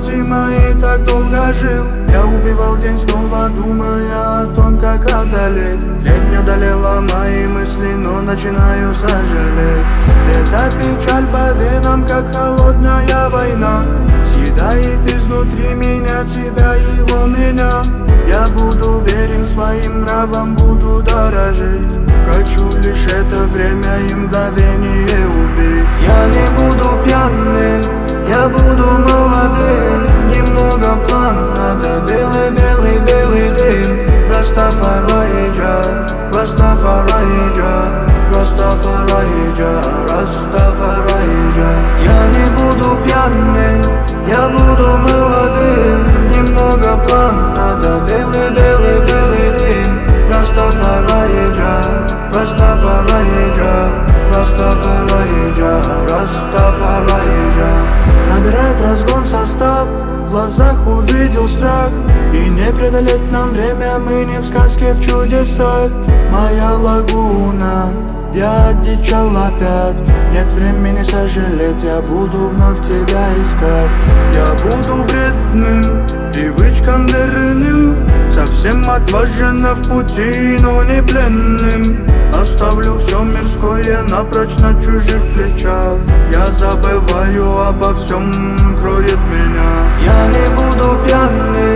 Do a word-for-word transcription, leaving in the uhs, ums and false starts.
эмоции мои так долго жил. Я убивал день снова, думая о том, как одолеть. Лень одолела мои мысли, но начинаю сожалеть. Эта печаль по венам, как холодная война, съедает изнутри меня, тебя, его, меня. Я буду верен своим нравам, буду дорожить. Хочу лишь это время и мгновение убить. Я не буду пьяным, я буду молодым. Немного плана, да белый-белый-белый дым. Растафараиджа, Растафараиджа, Растафараиджа, Растафараиджа. Я не буду пьяным, я буду молодым. Немного плана, да белый-белый-белый дым. Растафараиджа, Растафараиджа, Растафараиджа, Растафараиджа. Набирает разгон состав, в глазах увидел страх. И не преодолеть нам время, мы не в сказке, в чудесах. Моя лагуна, я одичал опять. Нет времени сожалеть, я буду вновь тебя искать. Я буду вредным, привычкам верным, совсем отваженно в пути, но не пленным. Оставлю все мирское напрочь на чужих плечах. Я забываю обо всем, кроет меня. Я не буду пьяным,